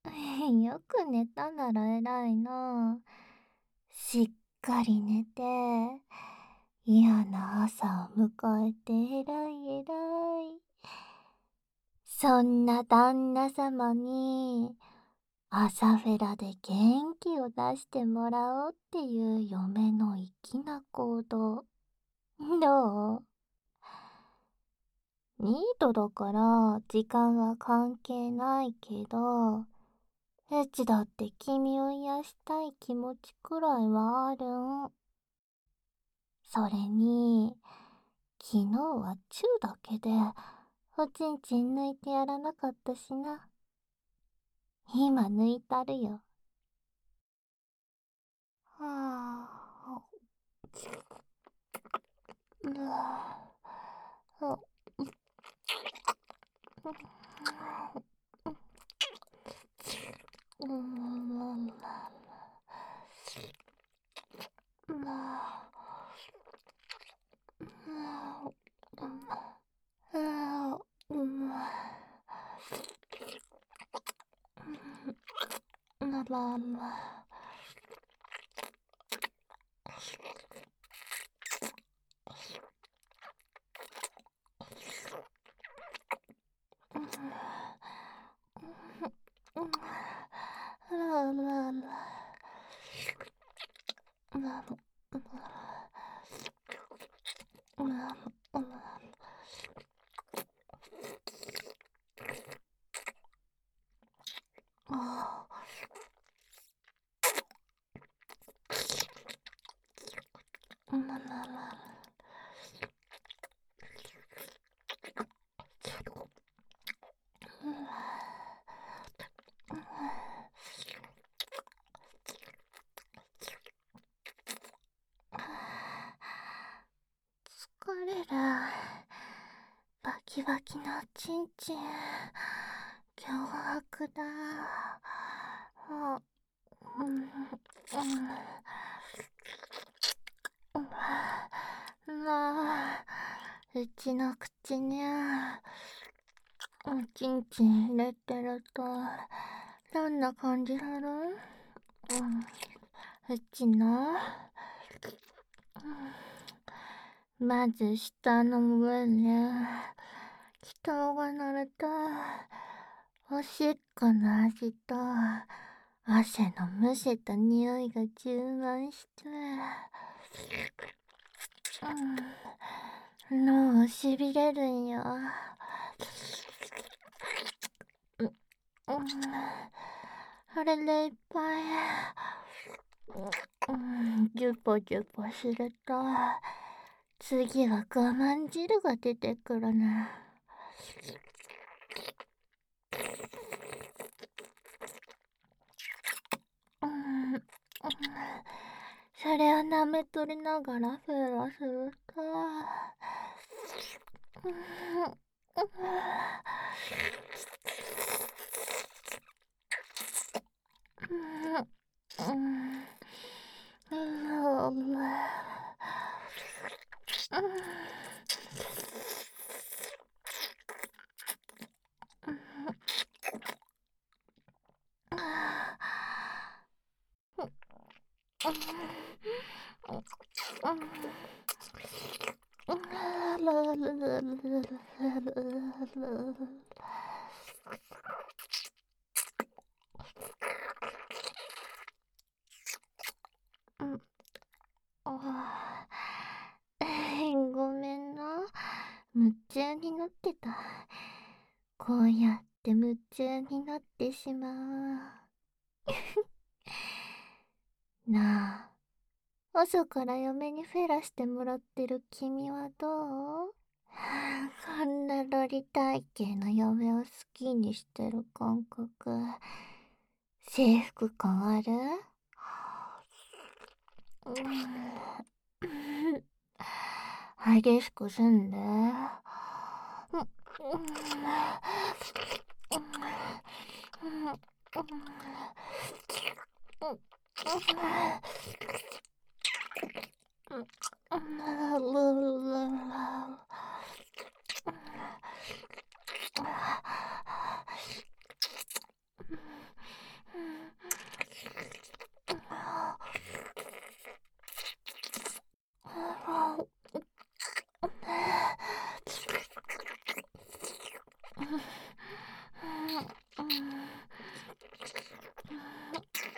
よく寝たなら偉いな。しっかり寝て、嫌な朝を迎えて偉い偉い。そんな旦那様に、朝フェラで元気を出してもらおうっていう嫁の粋な行動。どう？ニートだから時間は関係ないけど、うちだって君を癒したい気持ちくらいはあるん。それに、昨日はチューだけで、おちんちん抜いてやらなかったしな。今抜いたるよ。はぁ、うわぁ、うん、疲れる。バキバキのちんちん、凶悪だ。あ、うん、なあ、うちの口におちんちん入れてると、どんな感じだろう？うちの、まず下の上に、気筒が乗ると、おしっこの味と、汗のむせた匂いが充満して、脳しびれるんよ。あれでいっぱい、ジュポジュポすると、次は我慢汁が出てくるな。それを舐めとりながらフェラすると、ごめんな。夢中になってた。こうやって夢中になってしまう。なあ、朝から嫁にフェラしてもらってる君はどう？こんなロリ体型の嫁を好きにしてる感覚、征服感ある？激しくすんで。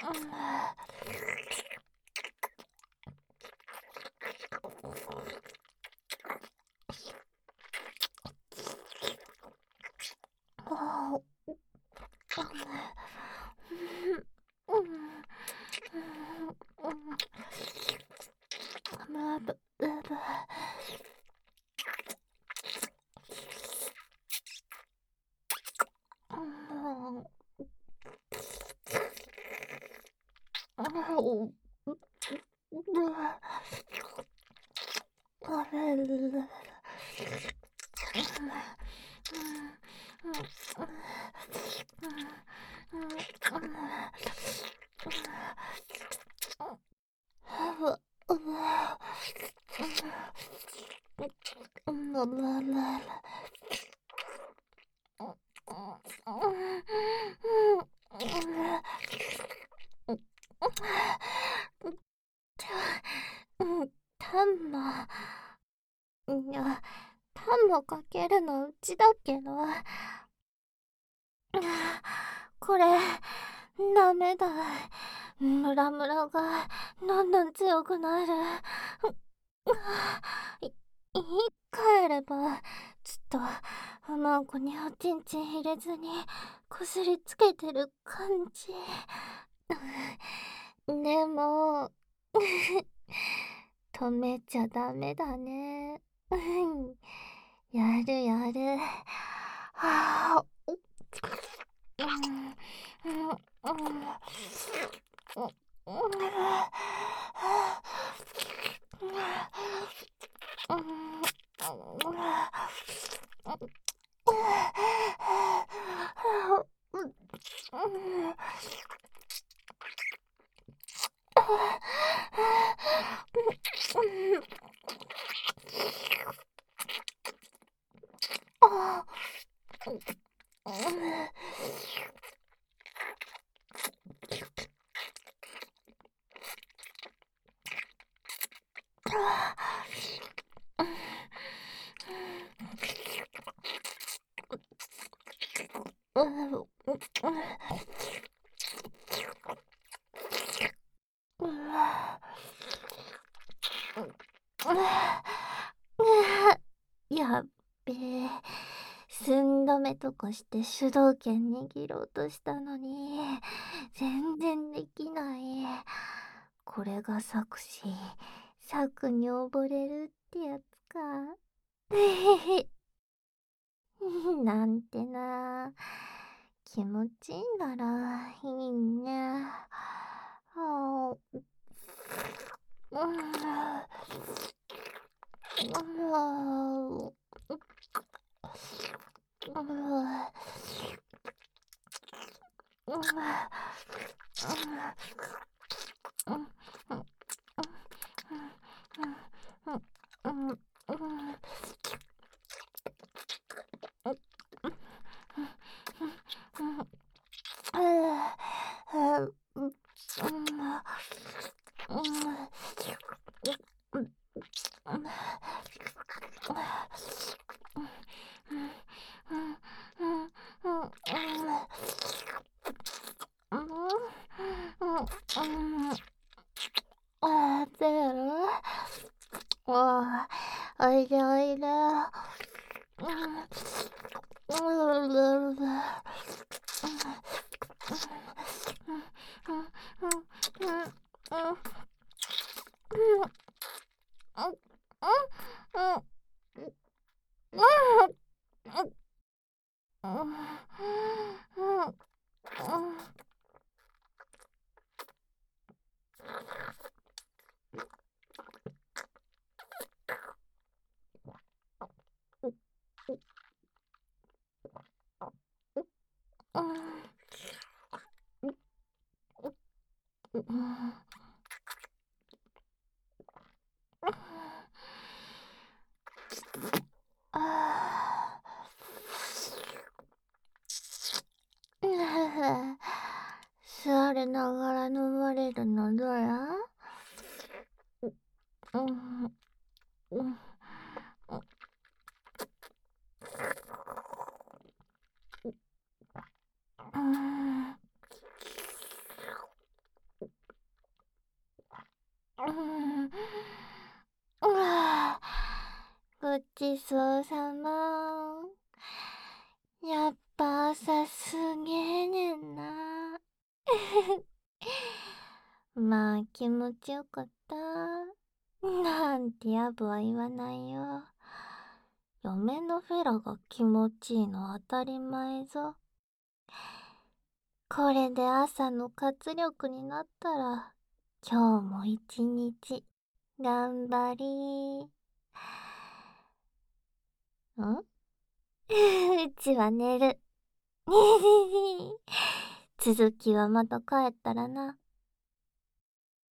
タンマ、いや、タンマかけるのうちだけど、これ、ダメだ。ムラムラがどんどん強くなる。い、帰れば、ちょっと、マンコにおちんちん入れずに、こすりつけてる感じ。でも、止めちゃダメだね。やるやる。はあ、やっべえ。寸止めとかして主導権握ろうとしたのに、全然できない。これが策士、策に溺れるってやつか。なんてな。気持ちいいならいいね。はあ、うん、おいでおいで。座りながら飲まれるのどや？うん、うん、うん。 ちそうさま。やっぱ朝すげえねんな。まあ気持ちよかった。なんてやぶは言わないよ。嫁のフェラが気持ちいいの当たり前ぞ。これで朝の活力になったら、今日も一日、頑張りうちは寝る。続きはまた帰ったらな。